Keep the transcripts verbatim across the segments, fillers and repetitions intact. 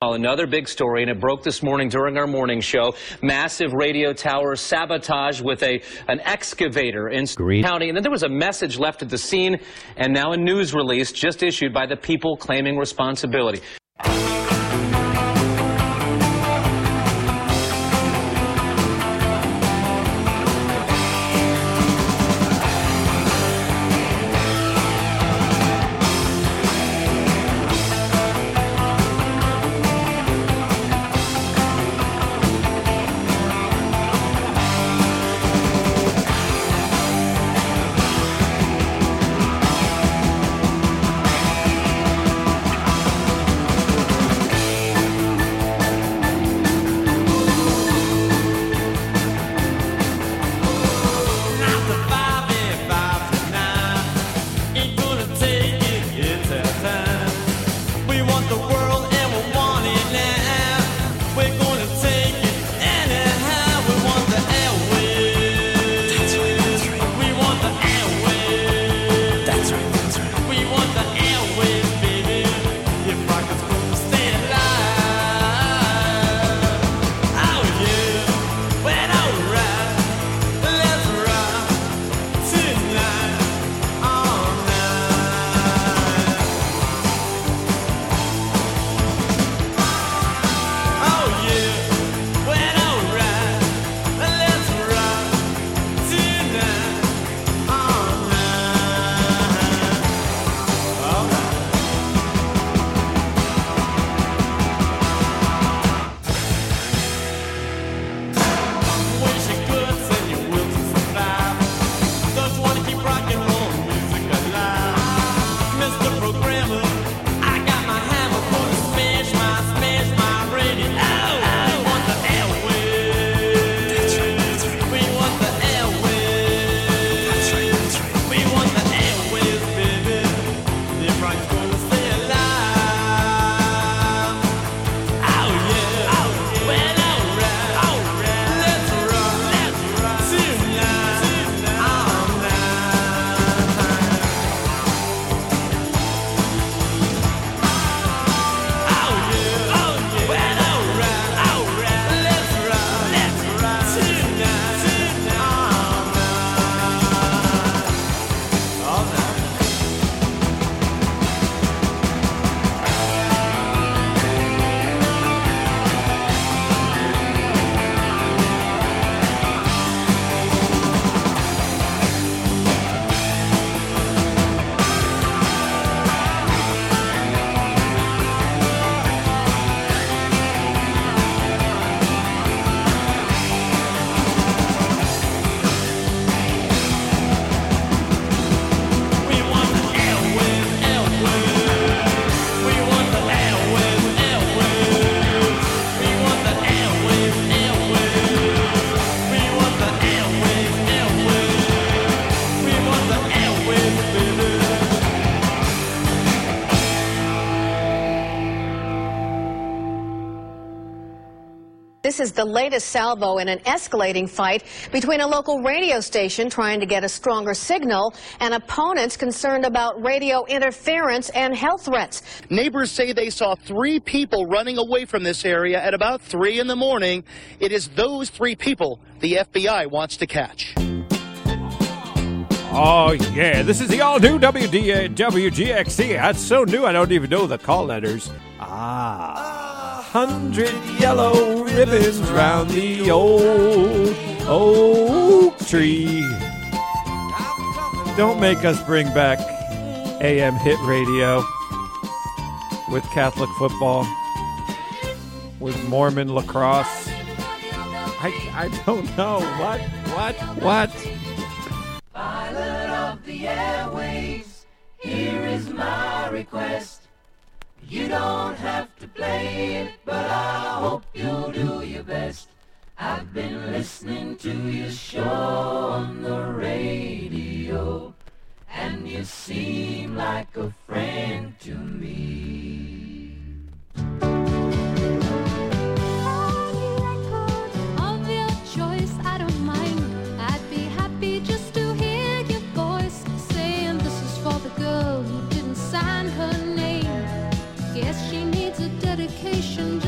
Another big story, and it broke this morning during our morning show. Massive radio tower sabotage with a an excavator in Green County. And then there was a message left at the scene, and now a news release just issued by the people claiming responsibility. This is the latest salvo in an escalating fight between a local radio station trying to get a stronger signal and opponents concerned about radio interference and health threats. Neighbors say they saw three people running away from this area at about three in the morning. It is those three people the F B I wants to catch. Oh, yeah. This is the all-new W D, W G X C. That's so new, I don't even know the call letters. Ah. Hundred yellow ribbons round the old oak tree. Don't make us bring back A M hit radio with Catholic football, with Mormon lacrosse. I, I don't know. What? What? What? Pilot of the airwaves, here is my request. You don't have to play it, but I hope you'll do your best. I've been listening to your show on the radio, and you seem like a friend to me. Of your choice, I don't mind. I'd be happy just to hear your voice saying this is for the girl who didn't sign her name. Guess she needs a dedication.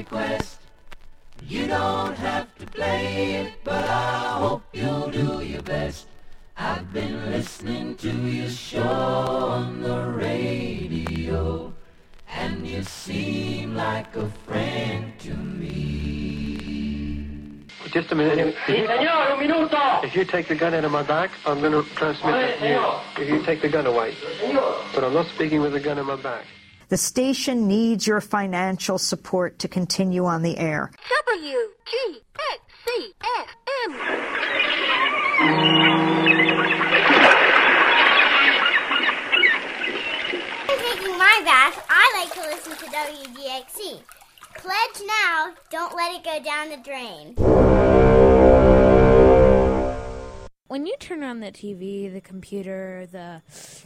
request. You don't have to play it, but I hope you'll do your best. I've been listening to your show on the radio, and you seem like a friend to me. Just a minute. If you, if you take the gun out of my back, I'm going to transmit it to you. If you take the gun away. But I'm not speaking with the gun in my back. The station needs your financial support to continue on the air. W G X C F M. I'm taking my bath. I like to listen to W G X C. Pledge now. Don't let it go down the drain. When you turn on the T V, the computer, the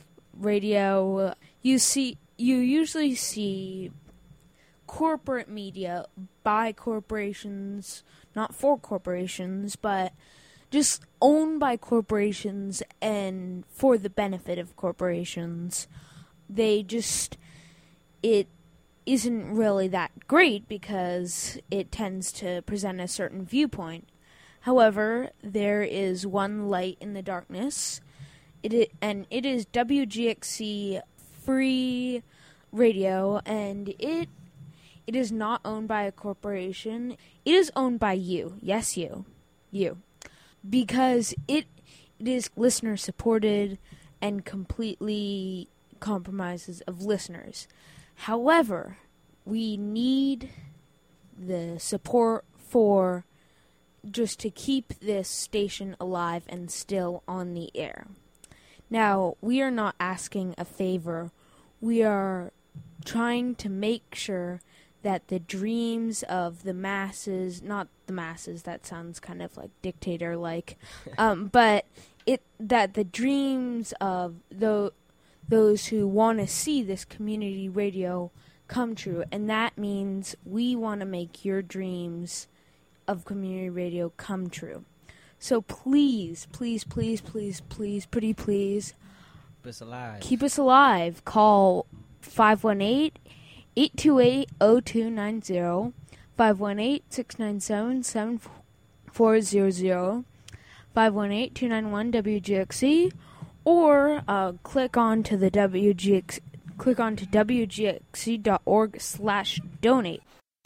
radio, you see, you usually see corporate media by corporations, not for corporations, but just owned by corporations and for the benefit of corporations. They just, it isn't really that great because it tends to present a certain viewpoint. However, there is one light in the darkness, it is, and it is W G X C free radio, and it it is not owned by a corporation. It is owned by you. Yes, you. You. Because it it is listener supported and completely compromises of listeners. However, we need the support for just to keep this station alive and still on the air. Now, we are not asking a favor. We are trying to make sure that the dreams of the masses, not the masses, that sounds kind of like dictator-like, um, but it that the dreams of the, those who want to see this community radio come true. And that means we want to make your dreams of community radio come true. So please, please, please, please, please, pretty please, keep us alive. Keep us alive. Call five one eight, eight two eight, zero two nine zero, five one eight, six nine seven, seven four zero zero, five one eight, two nine one, W G X C, or uh, click on to the W G X, click on to W G X C dot org slash donate.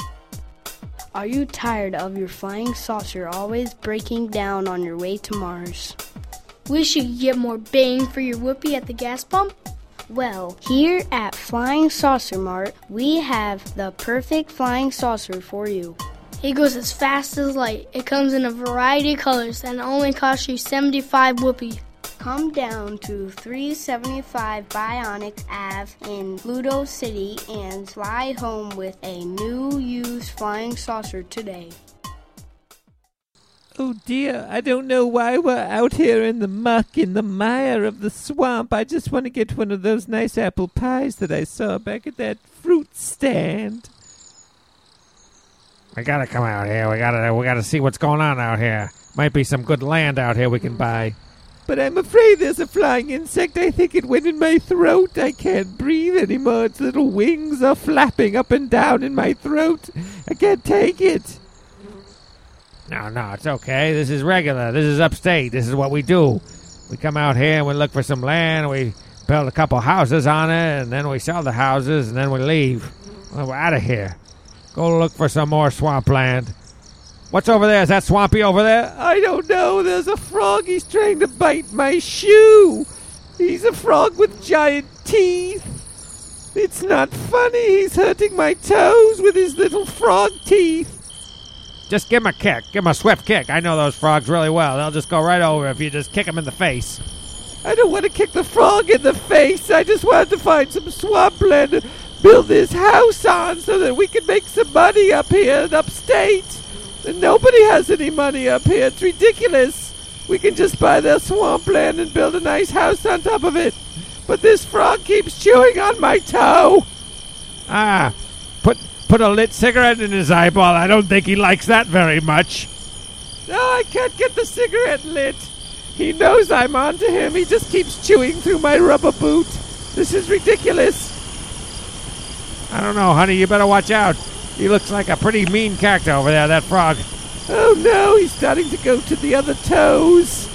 Are you tired of your flying saucer always breaking down on your way to Mars? Wish you could get more bang for your whoopee at the gas pump? Well, here at Flying Saucer Mart, we have the perfect flying saucer for you. It goes as fast as light. It comes in a variety of colors and only costs you seventy-five whoopee. Come down to three seventy-five Bionic Avenue in Pluto City and fly home with a new used flying saucer today. Oh dear, I don't know why we're out here in the muck, in the mire of the swamp. I just want to get one of those nice apple pies that I saw back at that fruit stand. We gotta come out here. We gotta, we gotta see what's going on out here. Might be some good land out here we can buy. But I'm afraid there's a flying insect. I think it went in my throat. I can't breathe anymore. Its little wings are flapping up and down in my throat. I can't take it. No, no, it's okay. This is regular. This is upstate. This is what we do. We come out here and we look for some land. We build a couple houses on it, and then we sell the houses, and then we leave. Well, we're out of here. Go look for some more swampland. What's over there? Is that Swampy over there? I don't know. There's a frog. He's trying to bite my shoe. He's a frog with giant teeth. It's not funny. He's hurting my toes with his little frog teeth. Just give him a kick. Give him a swift kick. I know those frogs really well. They'll just go right over if you just kick them in the face. I don't want to kick the frog in the face. I just wanted to find some swampland to build this house on so that we can make some money up here in upstate. And nobody has any money up here. It's ridiculous. We can just buy their swampland and build a nice house on top of it. But this frog keeps chewing on my toe. Ah, put put a lit cigarette in his eyeball. I don't think he likes that very much. No, I can't get the cigarette lit. He knows I'm onto him. He just keeps chewing through my rubber boot. This is ridiculous. I don't know, honey. You better watch out. He looks like a pretty mean character over there, that frog. Oh no, he's starting to go to the other toes.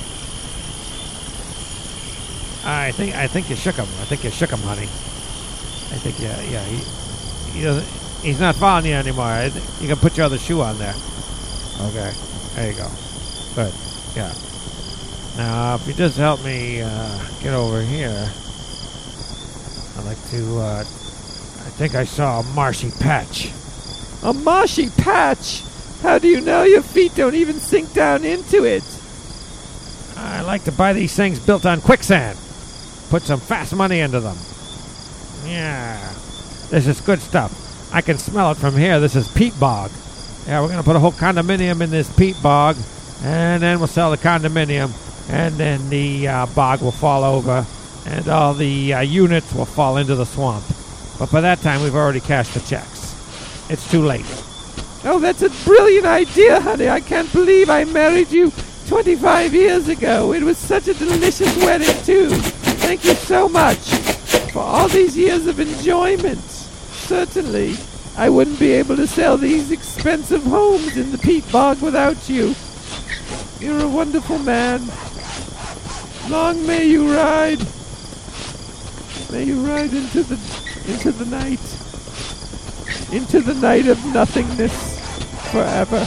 I think I think you shook him. I think you shook him, honey. I think yeah, yeah. He, he doesn't. He's not following you anymore. I think you can put your other shoe on there. Okay, there you go. Good. Yeah. Now, if you just help me uh, get over here, I'd like to. Uh, I think I saw a marshy patch. A marshy patch? How do you know your feet don't even sink down into it? I like to buy these things built on quicksand. Put some fast money into them. Yeah. This is good stuff. I can smell it from here. This is peat bog. Yeah, we're going to put a whole condominium in this peat bog, and then we'll sell the condominium, and then the uh, bog will fall over, and all the uh, units will fall into the swamp. But by that time, we've already cashed the checks. It's too late. Oh, that's a brilliant idea, honey. I can't believe I married you twenty-five years ago. It was such a delicious wedding, too. Thank you so much for all these years of enjoyment. Certainly, I wouldn't be able to sell these expensive homes in the peat bog without you. You're a wonderful man. Long may you ride. May you ride into the into the night. Into the night of nothingness forever.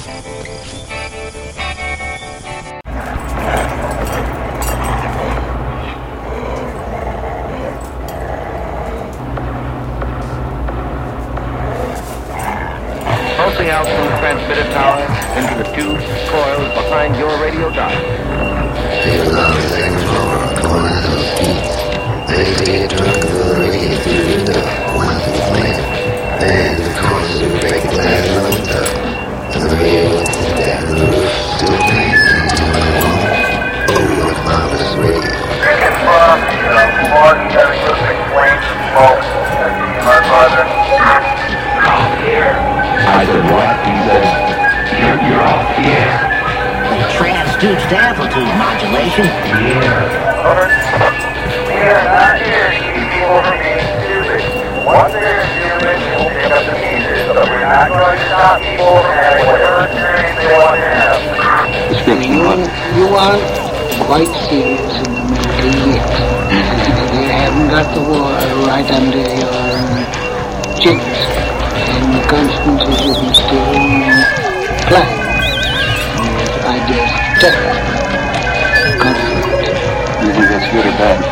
Pulsing out from the transmitter tower into the tube coils behind your radio dial. They love things for a corner of teeth. They get drunk of the radio through the window, one through the flame. And the corners of the big glass looked up. And the radio looked at that roof, still playing into my wall. Oh, what marvelous radio. Chicken from the Florida having those explained smoke and my brother. Off here. I said what? He said, you're, you're off the air. Transduced amplitude modulation. Yeah. Over. We are not here to keep people from being stupid. Once they're stupid, we'll pick up the pieces. But we're not going to stop people from having whatever experience they want to have. You want, you want white seals in the Middle East. They haven't got the water right under your cheeks. And Constance's will be still flat. I just check conflict. You think that's good or bad?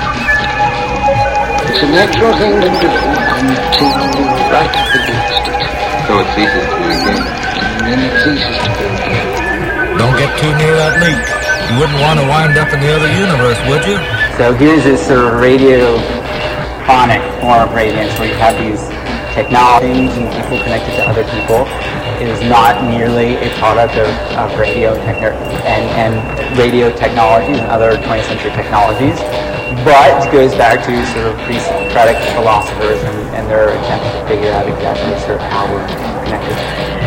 It's a natural thing to do until you're right up against it. So it ceases to be a game. And then it ceases to be a game. Don't get too near that leak. You wouldn't want to wind up in the other universe, would you? So here's this sort of radiophonic form of radiance where you have these technologies and people connected to other people. It is not merely a product of, of radio techn- and, and radio technologies and other twentieth century technologies, but it goes back to sort of pre-Socratic philosophers and, and their attempts to figure out exactly sort of how we're connected.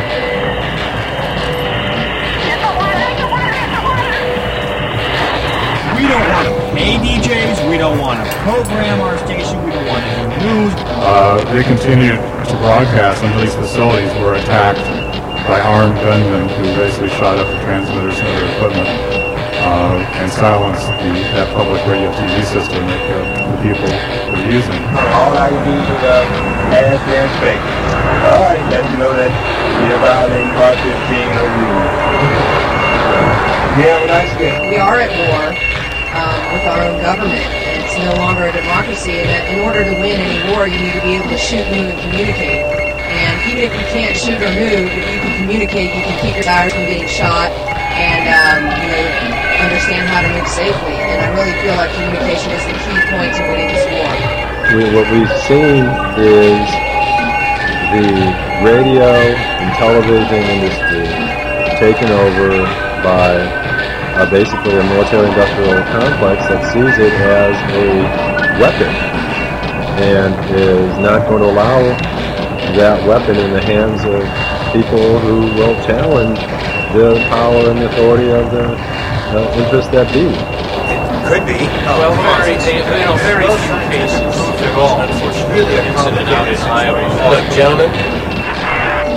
We don't want to pay D Js, we don't want to program our station, we don't want to do news. Uh, they continued to broadcast until these facilities were attacked by armed gunmen who basically shot up the transmitters and other equipment uh, and silenced the, that public radio T V system that uh, the people were using. All I can do is uh, ask their space. All right, let you know that you're violating part fifteen of the rule. You have a nice day. We are at war um, with our own government. It's no longer a democracy, and that in order to win any war, you need to be able to shoot, move, and communicate. And even if you can't shoot or move, if you can communicate, you can keep your tires from getting shot, and um, you know, understand how to move safely. And I really feel like communication is the key point to winning this war. We, what we've seen is the radio and television industry taken over by uh, basically a military-industrial complex that sees it as a weapon and is not going to allow that weapon in the hands of people who will challenge the power and the authority of the uh, interest that be. Could be. Well, very, you know, very few cases involved. It's really an incident out in Iowa. Look, gentlemen,